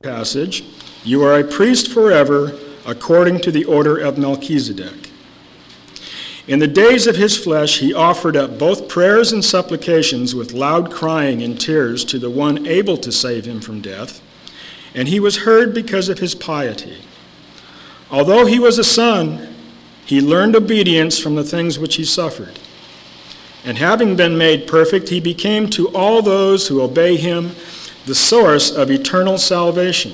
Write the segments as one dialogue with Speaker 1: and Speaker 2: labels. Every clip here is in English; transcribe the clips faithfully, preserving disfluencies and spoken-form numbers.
Speaker 1: passage, you are a priest forever according to the order of Melchizedek. In the days of his flesh he offered up both prayers and supplications with loud crying and tears to the one able to save him from death, and he was heard because of his piety. Although he was a son, he learned obedience from the things which he suffered. And having been made perfect, he became to all those who obey him the source of eternal salvation,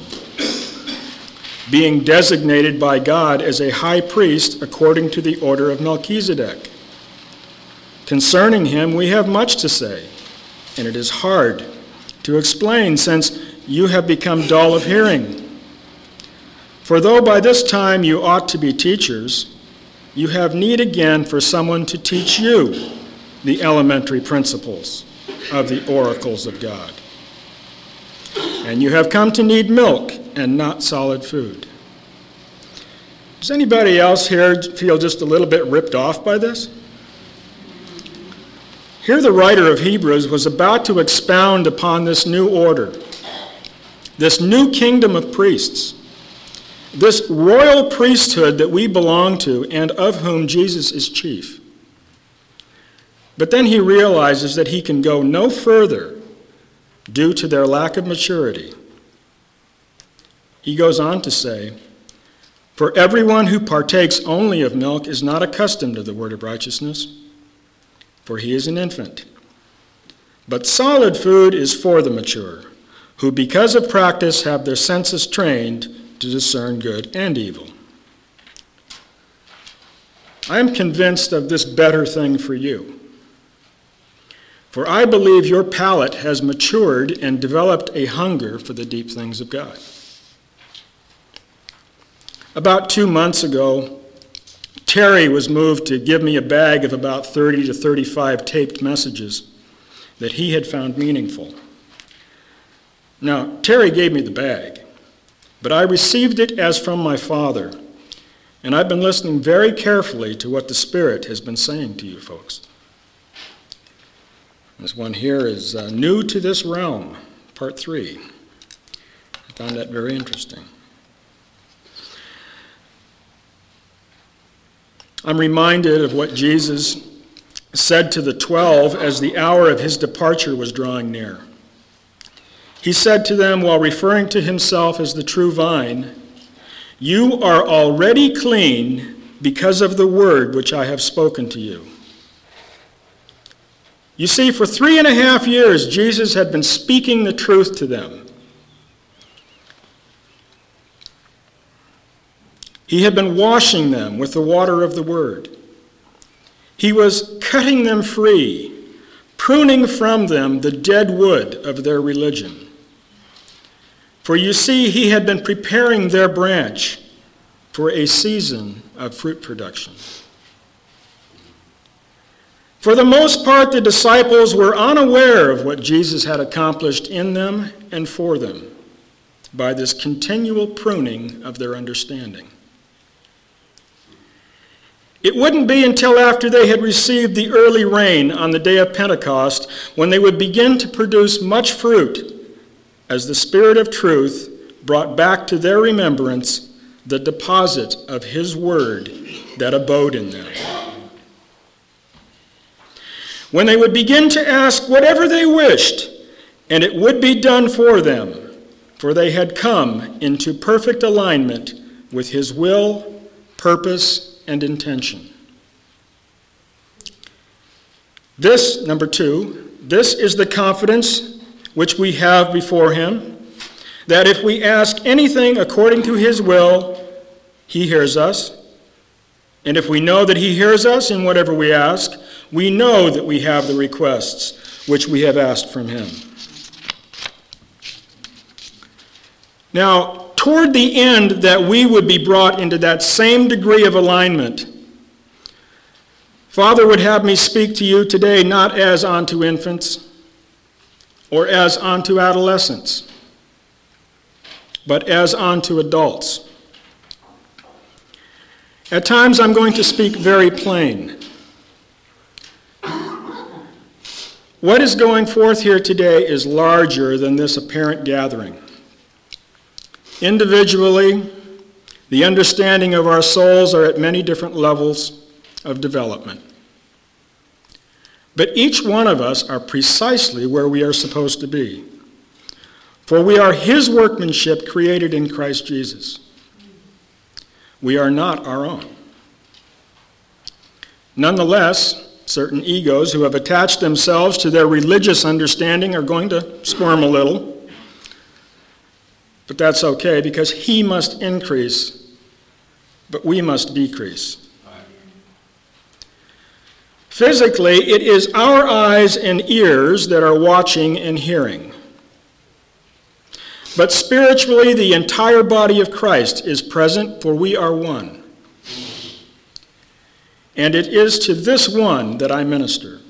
Speaker 1: being designated by God as a high priest according to the order of Melchizedek. Concerning him we have much to say, and it is hard to explain since you have become dull of hearing. For though by this time you ought to be teachers, you have need again for someone to teach you the elementary principles of the oracles of God. And you have come to need milk and not solid food. Does anybody else here feel just a little bit ripped off by this? Here the writer of Hebrews was about to expound upon this new order, this new kingdom of priests, this royal priesthood that we belong to and of whom Jesus is chief. But then he realizes that he can go no further due to their lack of maturity. He goes on to say, "For everyone who partakes only of milk is not accustomed to the word of righteousness, for he is an infant. But solid food is for the mature, who because of practice have their senses trained to discern good and evil." I am convinced of this better thing for you. For I believe your palate has matured and developed a hunger for the deep things of God. About two months ago, Terry was moved to give me a bag of about thirty to thirty-five taped messages that he had found meaningful. Now, Terry gave me the bag, but I received it as from my father, and I've been listening very carefully to what the Spirit has been saying to you folks. This one here is uh, New to This Realm, part three. I found that very interesting. I'm reminded of what Jesus said to the twelve as the hour of his departure was drawing near. He said to them, while referring to himself as the true vine, "You are already clean because of the word which I have spoken to you." You see, for three and a half years, Jesus had been speaking the truth to them. He had been washing them with the water of the word. He was cutting them free, pruning from them the dead wood of their religion. For you see, he had been preparing their branch for a season of fruit production. For the most part, the disciples were unaware of what Jesus had accomplished in them and for them by this continual pruning of their understanding. It wouldn't be until after they had received the early rain on the day of Pentecost when they would begin to produce much fruit as the Spirit of truth brought back to their remembrance the deposit of his word that abode in them. When they would begin to ask whatever they wished, and it would be done for them, for they had come into perfect alignment with his will, purpose, and intention. This, number two, this is the confidence which we have before him, that if we ask anything according to his will, he hears us. And if we know that he hears us in whatever we ask, we know that we have the requests which we have asked from him. Now, toward the end that we would be brought into that same degree of alignment, Father would have me speak to you today not as unto infants or as unto adolescents, but as unto adults. At times I'm going to speak very plain. What is going forth here today is larger than this apparent gathering. Individually, the understanding of our souls are at many different levels of development. But each one of us are precisely where we are supposed to be. For we are his workmanship created in Christ Jesus. We are not our own. Nonetheless, certain egos who have attached themselves to their religious understanding are going to squirm a little. But that's okay, because he must increase, but we must decrease. Physically, it is our eyes and ears that are watching and hearing. But spiritually, the entire body of Christ is present, for we are one. And it is to this one that I minister.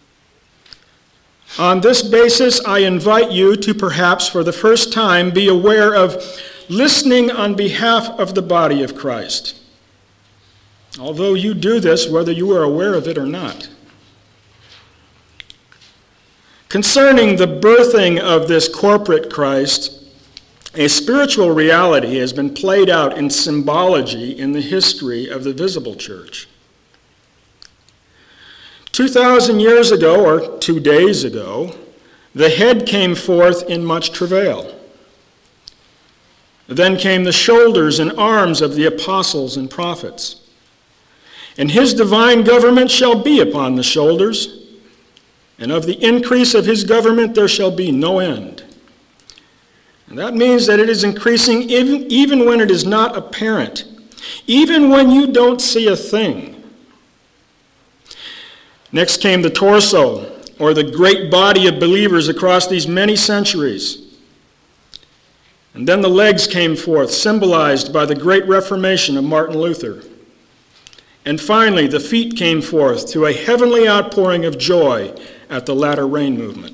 Speaker 1: On this basis, I invite you to perhaps for the first time be aware of listening on behalf of the body of Christ. Although you do this whether you are aware of it or not. Concerning the birthing of this corporate Christ, a spiritual reality has been played out in symbology in the history of the visible church. Two thousand years ago, or two days ago, the head came forth in much travail. Then came the shoulders and arms of the apostles and prophets. And his divine government shall be upon the shoulders, and of the increase of his government there shall be no end. And that means that it is increasing even, even when it is not apparent, even when you don't see a thing. Next came the torso, or the great body of believers across these many centuries. And then the legs came forth, symbolized by the great Reformation of Martin Luther. And finally, the feet came forth to a heavenly outpouring of joy at the latter rain movement.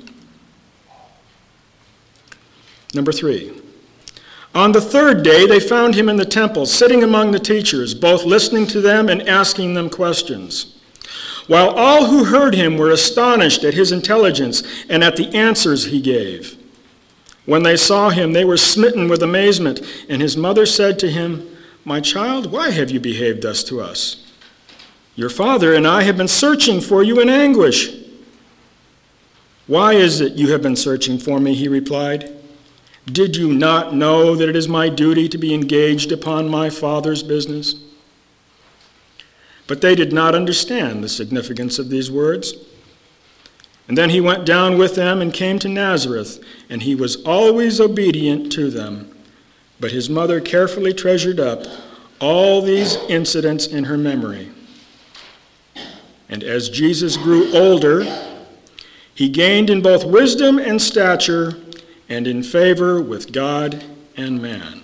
Speaker 1: Number three, on the third day they found him in the temple, sitting among the teachers, both listening to them and asking them questions. While all who heard him were astonished at his intelligence and at the answers he gave. When they saw him, they were smitten with amazement, and his mother said to him, "My child, why have you behaved thus to us? Your father and I have been searching for you in anguish." "Why is it you have been searching for me?" he replied. "Did you not know that it is my duty to be engaged upon my Father's business?" But they did not understand the significance of these words. And then he went down with them and came to Nazareth, and he was always obedient to them. But his mother carefully treasured up all these incidents in her memory. And as Jesus grew older, he gained in both wisdom and stature, and in favor with God and man.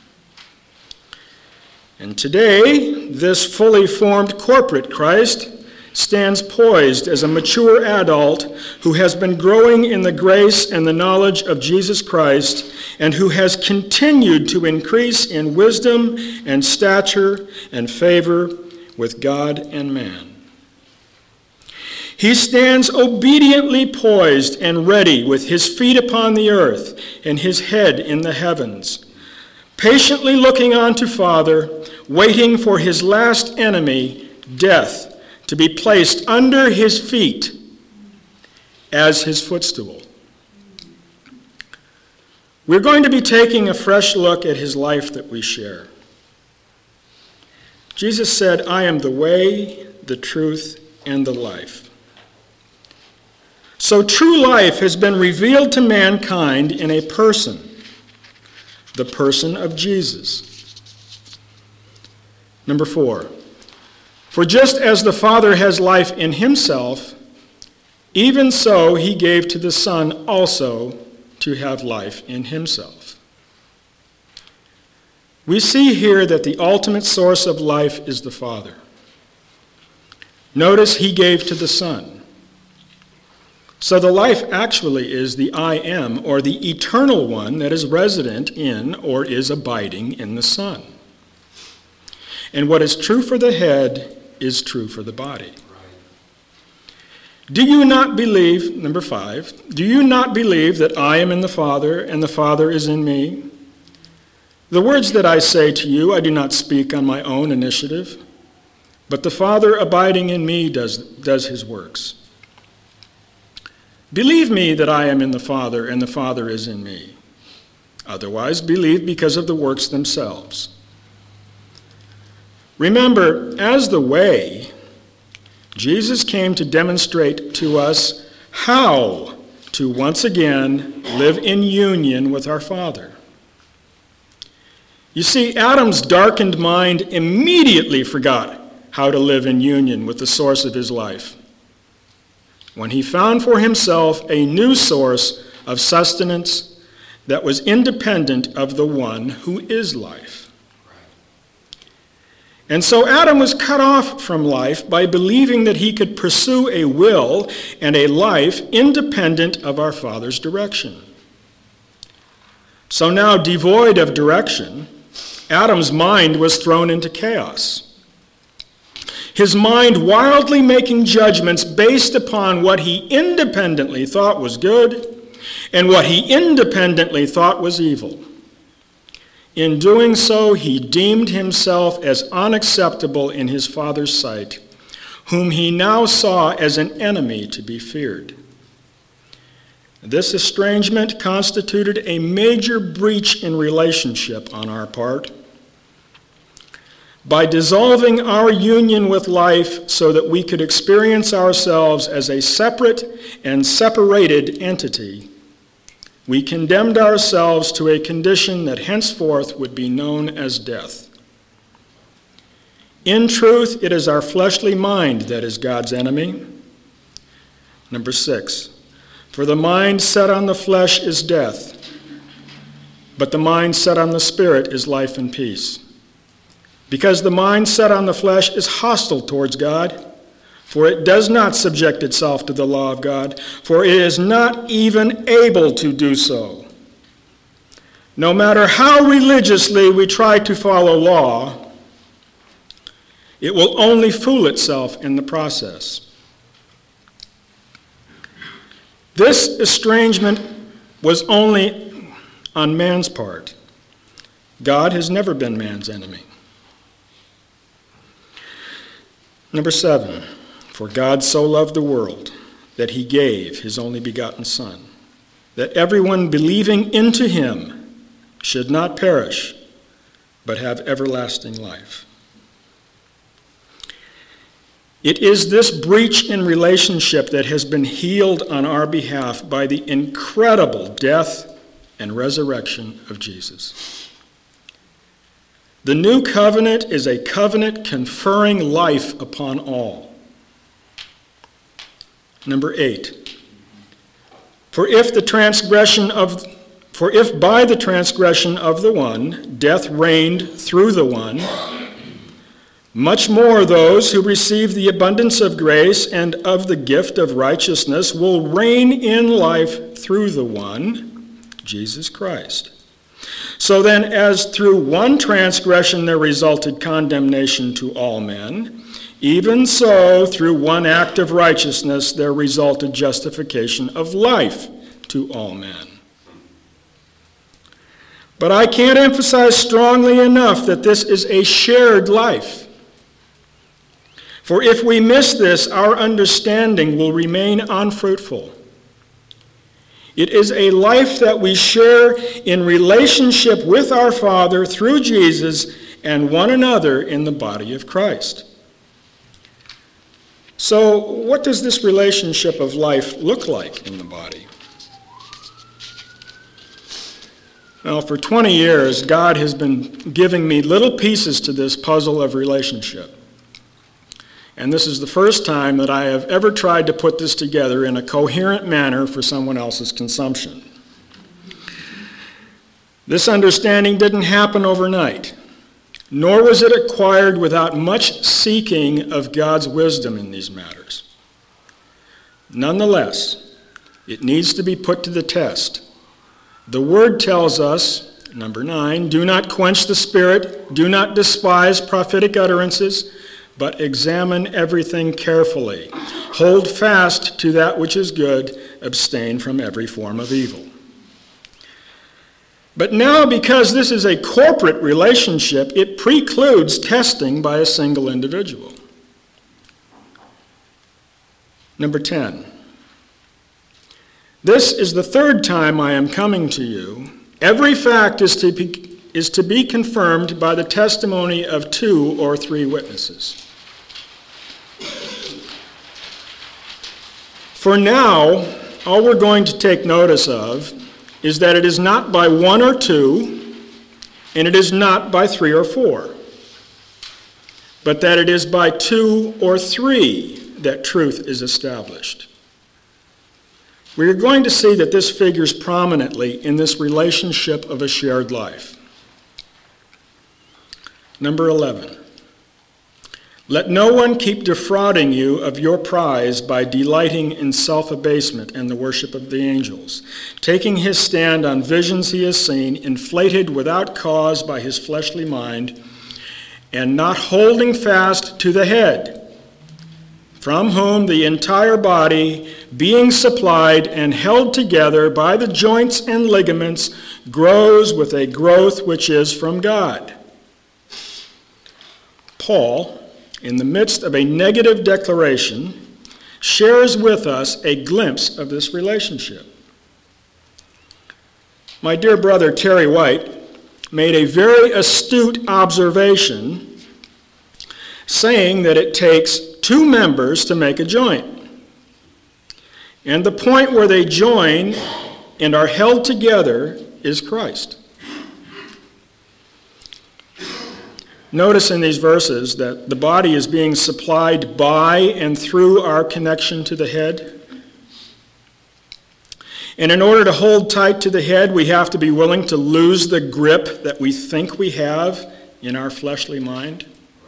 Speaker 1: And today, this fully formed corporate Christ stands poised as a mature adult who has been growing in the grace and the knowledge of Jesus Christ, and who has continued to increase in wisdom and stature and favor with God and man. He stands obediently poised and ready, with his feet upon the earth and his head in the heavens, patiently looking on to Father, waiting for his last enemy, death, to be placed under his feet as his footstool. We're going to be taking a fresh look at his life that we share. Jesus said, "I am the way, the truth, and the life." So true life has been revealed to mankind in a person, the person of Jesus. Number four, for just as the Father has life in himself, even so he gave to the Son also to have life in himself. We see here that the ultimate source of life is the Father. Notice he gave to the Son. So the life actually is the I am, or the eternal one that is resident in or is abiding in the Son. And what is true for the head is true for the body. Do you not believe, number five, do you not believe that I am in the Father and the Father is in me? The words that I say to you, I do not speak on my own initiative, but the Father abiding in me does, does his works. Believe me that I am in the Father, and the Father is in me. Otherwise, believe because of the works themselves. Remember, as the way, Jesus came to demonstrate to us how to once again live in union with our Father. You see, Adam's darkened mind immediately forgot how to live in union with the source of his life when he found for himself a new source of sustenance that was independent of the one who is life. And so Adam was cut off from life by believing that he could pursue a will and a life independent of our Father's direction. So now, devoid of direction, Adam's mind was thrown into chaos. His mind wildly making judgments based upon what he independently thought was good and what he independently thought was evil. In doing so, he deemed himself as unacceptable in his Father's sight, whom he now saw as an enemy to be feared. This estrangement constituted a major breach in relationship on our part. By dissolving our union with life so that we could experience ourselves as a separate and separated entity, we condemned ourselves to a condition that henceforth would be known as death. In truth, it is our fleshly mind that is God's enemy. Number six, for the mind set on the flesh is death, but the mind set on the Spirit is life and peace. Because the mind set on the flesh is hostile towards God, for it does not subject itself to the law of God, for it is not even able to do so. No matter how religiously we try to follow law, it will only fool itself in the process. This estrangement was only on man's part. God has never been man's enemy. Number seven, for God so loved the world that he gave his only begotten Son, that everyone believing into him should not perish, but have everlasting life. It is this breach in relationship that has been healed on our behalf by the incredible death and resurrection of Jesus. The new covenant is a covenant conferring life upon all. Number eight, for if the transgression of for if by the transgression of the one death reigned through the one, much more those who receive the abundance of grace and of the gift of righteousness will reign in life through the one, Jesus Christ. So then, as through one transgression there resulted condemnation to all men, even so through one act of righteousness there resulted justification of life to all men. But I can't emphasize strongly enough that this is a shared life. For if we miss this, our understanding will remain unfruitful. It is a life that we share in relationship with our Father through Jesus and one another in the body of Christ. So, what does this relationship of life look like in the body? Well, for twenty years, God has been giving me little pieces to this puzzle of relationship. And this is the first time that I have ever tried to put this together in a coherent manner for someone else's consumption. This understanding didn't happen overnight, nor was it acquired without much seeking of God's wisdom in these matters. Nonetheless, it needs to be put to the test. The Word tells us, number nine, do not quench the Spirit, do not despise prophetic utterances, but examine everything carefully. Hold fast to that which is good. Abstain from every form of evil. But now, because this is a corporate relationship, it precludes testing by a single individual. Number ten. This is the third time I am coming to you. Every fact is to be, is to be confirmed by the testimony of two or three witnesses. For now, all we're going to take notice of is that it is not by one or two, and it is not by three or four, but that it is by two or three that truth is established. We are going to see that this figures prominently in this relationship of a shared life. Number eleven. Let no one keep defrauding you of your prize by delighting in self-abasement and the worship of the angels, taking his stand on visions he has seen, inflated without cause by his fleshly mind, and not holding fast to the head, from whom the entire body, being supplied and held together by the joints and ligaments, grows with a growth which is from God. Paul, in the midst of a negative declaration, shares with us a glimpse of this relationship. My dear brother Terry White made a very astute observation, saying that it takes two members to make a joint. And the point where they join and are held together is Christ. Notice in these verses that the body is being supplied by and through our connection to the head. And in order to hold tight to the head, we have to be willing to lose the grip that we think we have in our fleshly mind.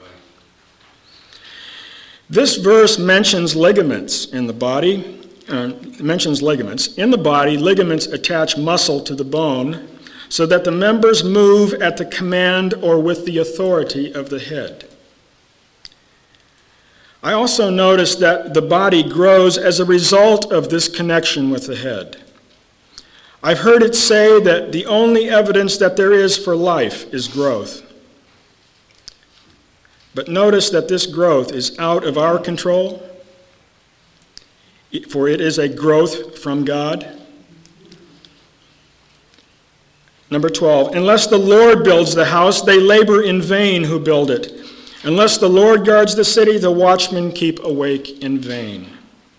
Speaker 1: This verse mentions ligaments in the body. Uh, mentions ligaments. In the body, ligaments attach muscle to the bone, so that the members move at the command or with the authority of the head. I also notice that the body grows as a result of this connection with the head. I've heard it say that the only evidence that there is for life is growth. But notice that this growth is out of our control, for it is a growth from God. Number twelve, unless the Lord builds the house, they labor in vain who build it. Unless the Lord guards the city, the watchmen keep awake in vain.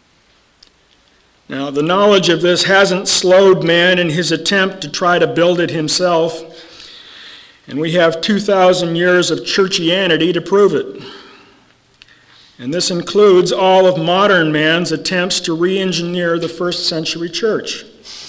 Speaker 1: Now, the knowledge of this hasn't slowed man in his attempt to try to build it himself, and we have two thousand years of churchianity to prove it. And this includes all of modern man's attempts to re-engineer the first century church.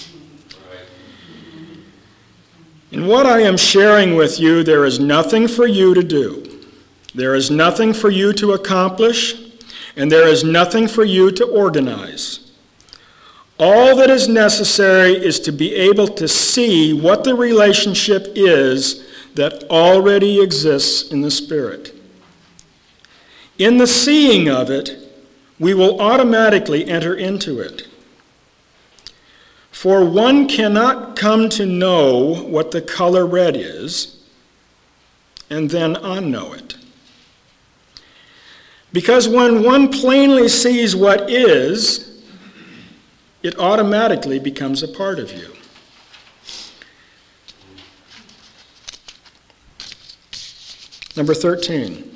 Speaker 1: In what I am sharing with you, there is nothing for you to do. There is nothing for you to accomplish, and there is nothing for you to organize. All that is necessary is to be able to see what the relationship is that already exists in the Spirit. In the seeing of it, we will automatically enter into it. For one cannot come to know what the color red is and then unknow it. Because when one plainly sees what is, it automatically becomes a part of you. Number thirteen.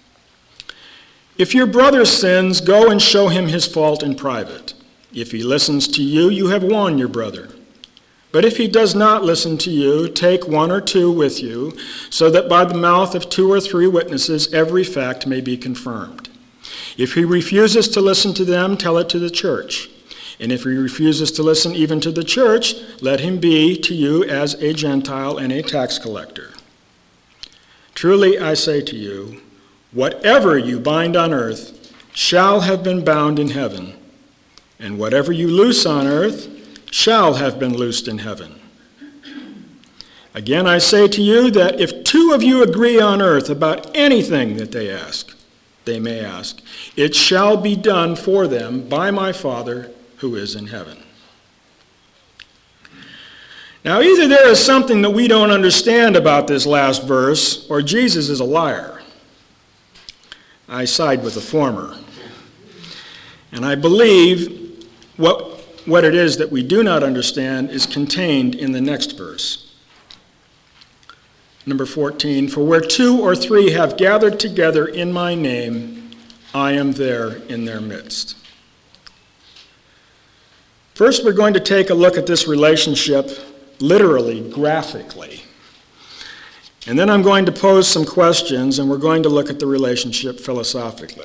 Speaker 1: If your brother sins, go and show him his fault in private. If he listens to you, you have won your brother. But if he does not listen to you, take one or two with you, so that by the mouth of two or three witnesses every fact may be confirmed. If he refuses to listen to them, tell it to the church. And if he refuses to listen even to the church, let him be to you as a Gentile and a tax collector. Truly I say to you, whatever you bind on earth shall have been bound in heaven, and whatever you loose on earth shall have been loosed in heaven. Again, I say to you that if two of you agree on earth about anything that they ask, they may ask, it shall be done for them by my Father who is in heaven. Now, either there is something that we don't understand about this last verse, or Jesus is a liar. I side with the former. And I believe what, what it is that we do not understand is contained in the next verse. Number fourteen, for where two or three have gathered together in my name, I am there in their midst. First, we're going to take a look at this relationship literally, graphically. And then I'm going to pose some questions, and we're going to look at the relationship philosophically.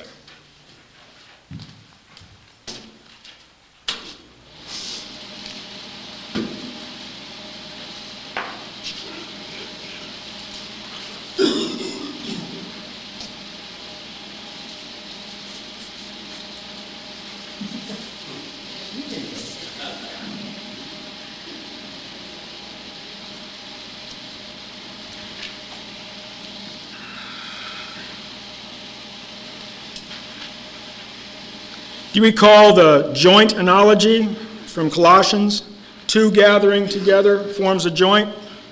Speaker 1: Do you recall the joint analogy from Colossians? Two gathering together forms a joint.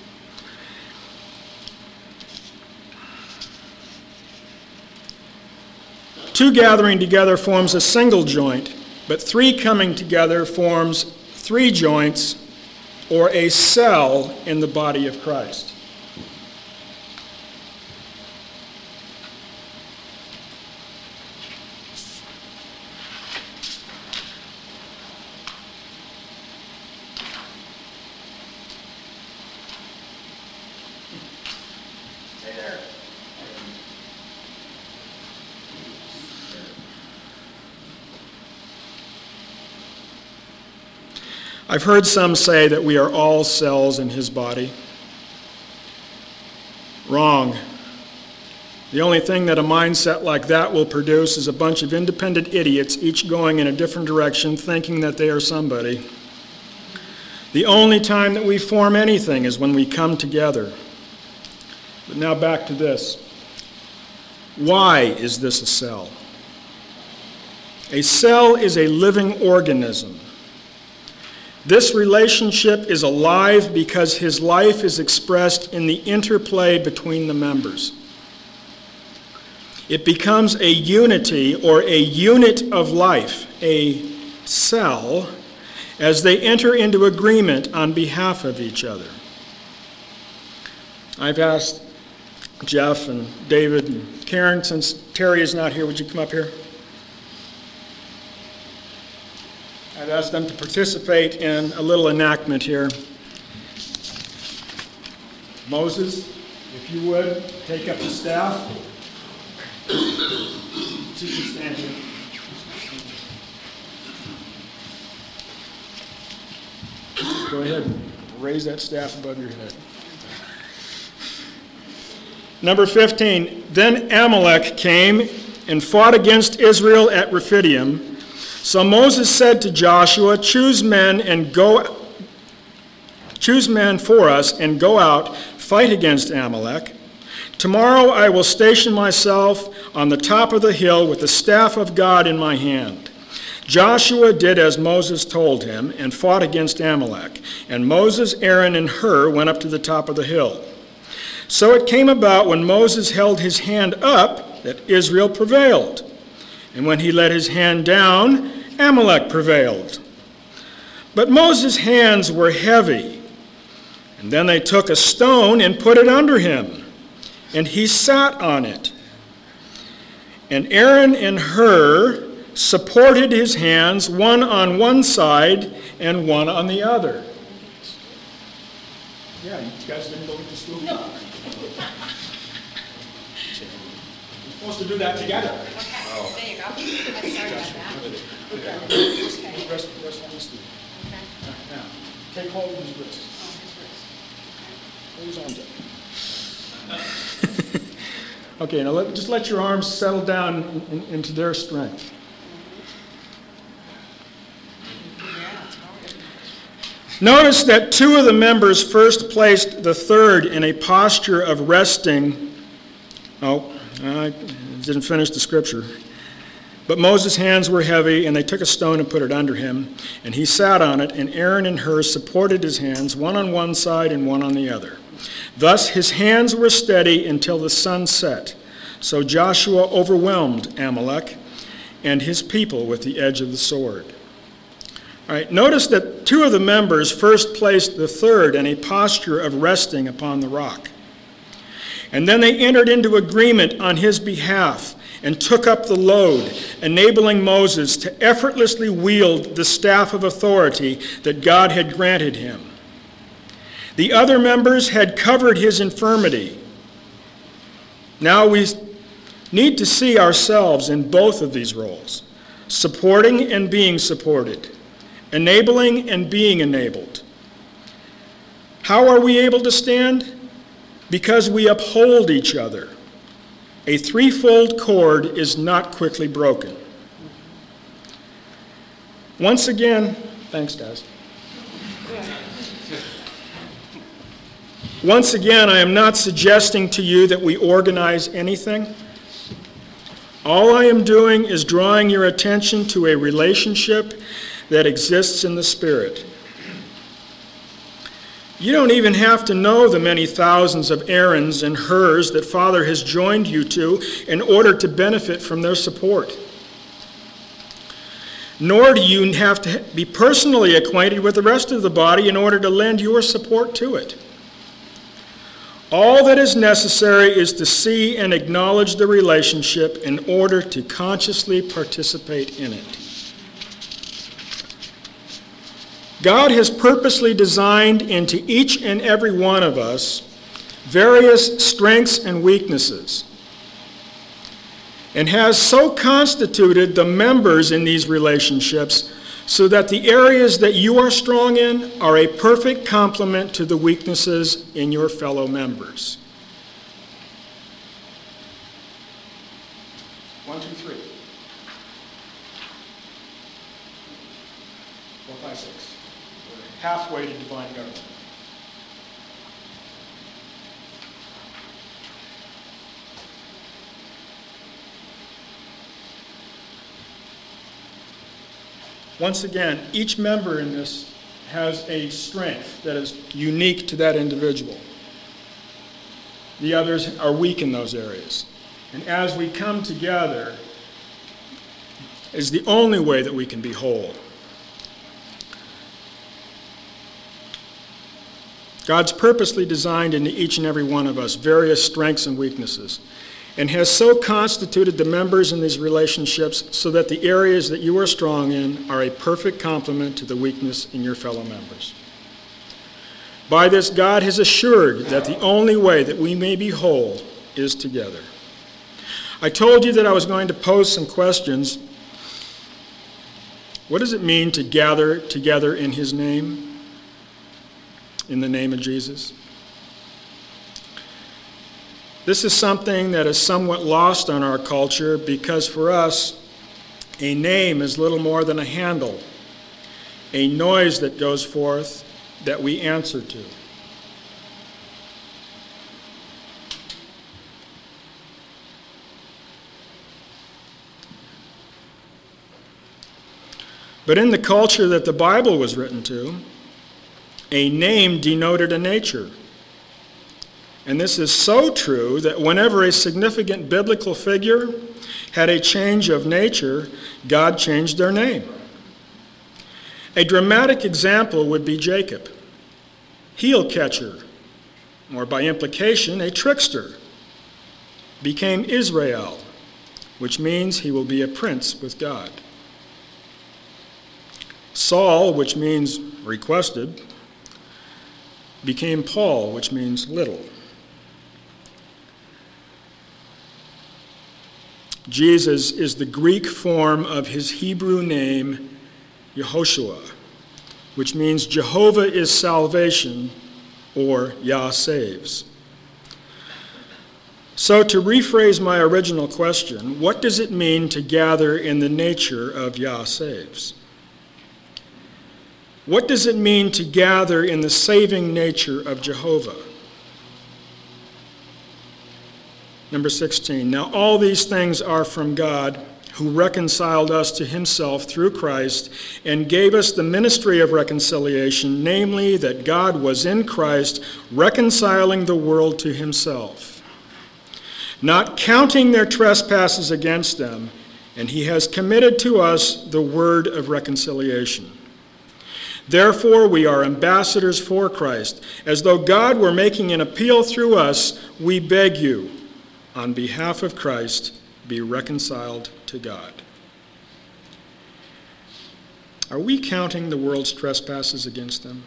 Speaker 1: Two gathering together forms a single joint, but three coming together forms three joints, or a cell in the body of Christ. I've heard some say that we are all cells in his body. Wrong. The only thing that a mindset like that will produce is a bunch of independent idiots, each going in a different direction, thinking that they are somebody. The only time that we form anything is when we come together. But now back to this. Why is this a cell? A cell is a living organism. This relationship is alive because his life is expressed in the interplay between the members. It becomes a unity or a unit of life, a cell, as they enter into agreement on behalf of each other. I've asked Jeff and David and Karen, since Terry is not here, would you come up here? I've asked them to participate in a little enactment here. Moses, if you would, take up the staff. So you can stand here. Go ahead and raise that staff above your head. Number fifteen, then Amalek came and fought against Israel at Rephidim. So Moses said to Joshua, choose men and go, choose men for us and go out, fight against Amalek. Tomorrow I will station myself on the top of the hill with the staff of God in my hand. Joshua did as Moses told him and fought against Amalek. And Moses, Aaron, and Hur went up to the top of the hill. So it came about when Moses held his hand up that Israel prevailed. And when he let his hand down, Amalek prevailed. But Moses' hands were heavy. And then they took a stone and put it under him, and he sat on it. And Aaron and Hur supported his hands, one on one side and one on the other. Yeah, you guys didn't go to school? No. You're supposed to do that together.
Speaker 2: Okay, there you go. I started at that.
Speaker 1: Okay. Okay. Rest, rest on the stool.
Speaker 2: Okay.
Speaker 1: Now, take hold of his wrist.
Speaker 2: Oh, his wrist.
Speaker 1: Hold his arms up. Okay, now let, just let your arms settle down in, in, into their strength. Notice that two of the members first placed the third in a posture of resting. Oh, I didn't finish the scripture. But Moses' hands were heavy, and they took a stone and put it under him, and he sat on it, and Aaron and Hur supported his hands, one on one side and one on the other. Thus his hands were steady until the sun set. So Joshua overwhelmed Amalek and his people with the edge of the sword. All right, notice that two of the members first placed the third in a posture of resting upon the rock. And then they entered into agreement on his behalf and took up the load, enabling Moses to effortlessly wield the staff of authority that God had granted him. The other members had covered his infirmity. Now we need to see ourselves in both of these roles, supporting and being supported, enabling and being enabled. How are we able to stand? Because we uphold each other. A threefold cord is not quickly broken. Once again, thanks, Daz. Once again, I am not suggesting to you that we organize anything. All I am doing is drawing your attention to a relationship that exists in the Spirit. You don't even have to know the many thousands of Aarons and Hurs that Father has joined you to in order to benefit from their support. Nor do you have to be personally acquainted with the rest of the body in order to lend your support to it. All that is necessary is to see and acknowledge the relationship in order to consciously participate in it. God has purposely designed into each and every one of us various strengths and weaknesses, and has so constituted the members in these relationships so that the areas that you are strong in are a perfect complement to the weaknesses in your fellow members. One, two, three. Four, five, six. We're halfway to divine government. Once again, each member in this has a strength that is unique to that individual. The others are weak in those areas. And as we come together, is the only way that we can be whole. God's purposely designed into each and every one of us various strengths and weaknesses, and has so constituted the members in these relationships so that the areas that you are strong in are a perfect complement to the weakness in your fellow members. By this, God has assured that the only way that we may be whole is together. I told you that I was going to pose some questions. What does it mean to gather together in his name? In the name of Jesus? This is something that is somewhat lost on our culture because for us, a name is little more than a handle, a noise that goes forth that we answer to. But in the culture that the Bible was written to, a name denoted a nature. And this is so true that whenever a significant biblical figure had a change of nature, God changed their name. A dramatic example would be Jacob, heel catcher, or by implication, a trickster, became Israel, which means he will be a prince with God. Saul, which means requested, became Paul, which means little. Jesus is the Greek form of his Hebrew name, Yehoshua, which means Jehovah is salvation, or Yah saves. So to rephrase my original question, what does it mean to gather in the nature of Yah saves? What does it mean to gather in the saving nature of Jehovah? Number sixteen, now all these things are from God, who reconciled us to himself through Christ and gave us the ministry of reconciliation, namely that God was in Christ reconciling the world to himself, not counting their trespasses against them, and he has committed to us the word of reconciliation. Therefore, we are ambassadors for Christ. As though God were making an appeal through us, we beg you, on behalf of Christ, be reconciled to God. Are we counting the world's trespasses against them?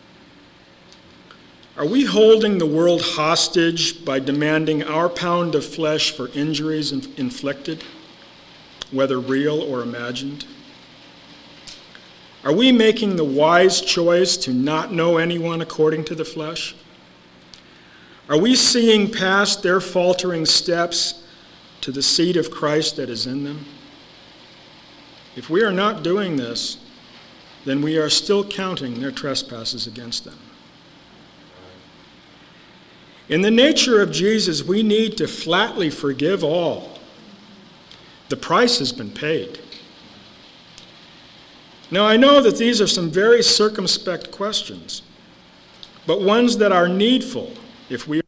Speaker 1: Are we holding the world hostage by demanding our pound of flesh for injuries inflicted, whether real or imagined? Are we making the wise choice to not know anyone according to the flesh? Are we seeing past their faltering steps to the seed of Christ that is in them? If we are not doing this, then we are still counting their trespasses against them. In the nature of Jesus, we need to flatly forgive all. The price has been paid. Now, I know that these are some very circumspect questions, but ones that are needful if we